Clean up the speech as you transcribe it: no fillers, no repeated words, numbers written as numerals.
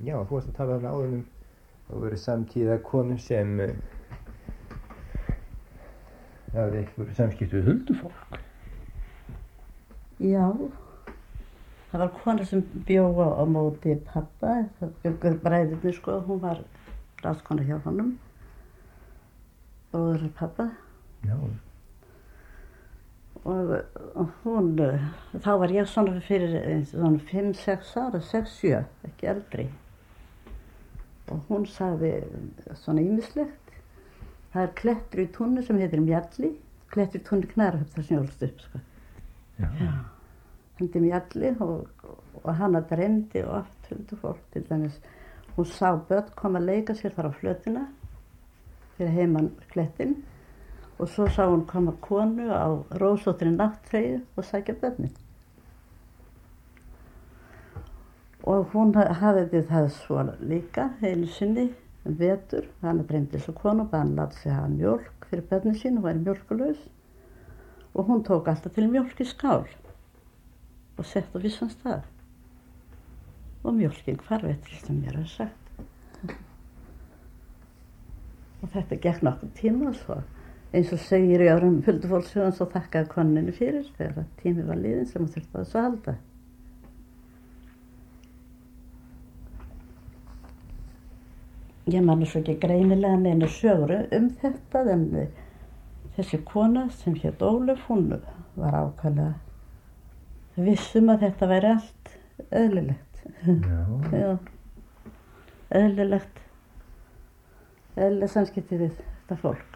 Já, þú varst að tala þarna áður að vera samtíða konum sem hafði eitthvað samskipt við huldufólk. Já, það var kona sem bjó á móti pappa, bræðirni sko, hún var ráðskona hjá honum, bróður pappa. Já. Og hún, þá var ég svona fyrir svona 5-6 ára, 6-7, ekki eldri. Og hún sagði svona ýmislegt. Það klettur í túnni sem heitir Mjalli, klettur í túnni Knarahöfn þar sem ég ólst upp, sko. Já. Hendi Mjalli og hana dreymdi oft huldufólk, til dæmis. Hún sá börn koma að leika sér þar á flötina fyrir heiman klettinn. Og svo sá hún koma konu á rósóttri nátttreyju og sækja börnin. Og hún hafði það svo líka einu sinni vetur. Hana dreymdi svo konu og bað hann láta sig hafa mjólk fyrir börnin sín og væri mjólkulaus. Og hún tók alltaf til mjólk í skál og sett á vissan stað. Og mjólkin hvarvetri sem mér hafði sagt. Og þetta gekk nokkuð tíma og svo. Eins og segir í öðrum huldufólkssögum, svo þakkaði konunni fyrir þegar tími var liðinn sem hún þurfti á þessu að halda. Ég man svo ekki greinilega neina sögur þetta, en þessi kona sem hét Ólöf, hún var ákaflega vissum að þetta væri allt eðlilegt. Já. Eðlilegt samskipti við þetta fólk.